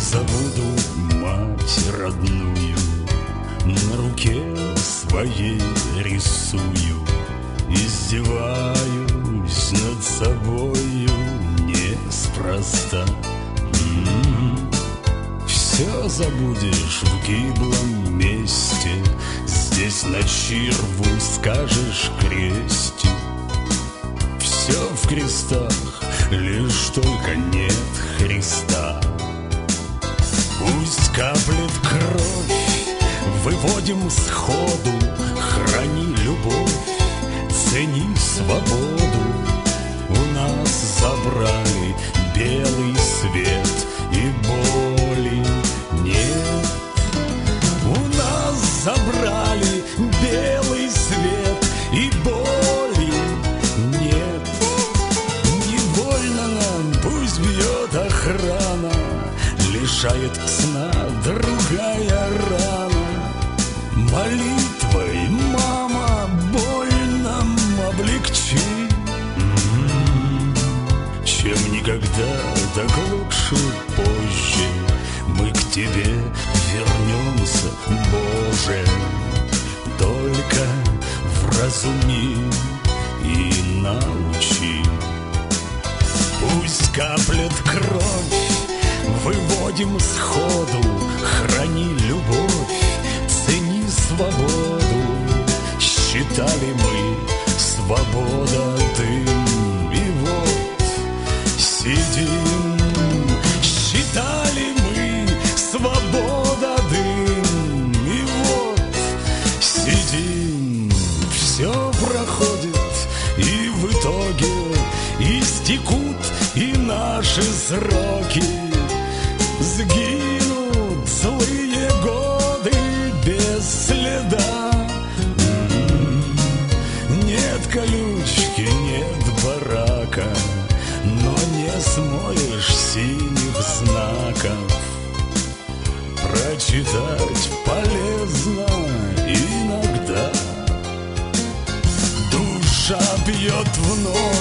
забуду мать родную, на руке своей рисую, издеваюсь над собою неспроста. Все забудешь в гиблом месте, здесь на чирву скажешь крестик. Все в крестах, лишь только нет Христа. Пусть каплет кровь, выводим сходу, храни любовь, цени свободу. У нас забрали белый свет, и боли нет. У нас забрали белый свет, и боли нет. Не больно нам, пусть бьет охрана, лишает сна другая рана. Молитвой, мама, боль нам облегчи. Чем никогда, так лучше позже мы к тебе вернемся, Боже. Только вразуми и научи. Пусть каплет кровь, выводим сходу, храни любовь, цени свободу. Считали мы, свобода дым, и вот сидим. Считали мы, свобода дым, и вот сидим. Все проходит, и в итоге истекут и наши сроки. Сгинут злые годы без следа. Нет колючки, нет барака, но не смоешь синих знаков. Прочитать полезно иногда. Душа бьет в ночь,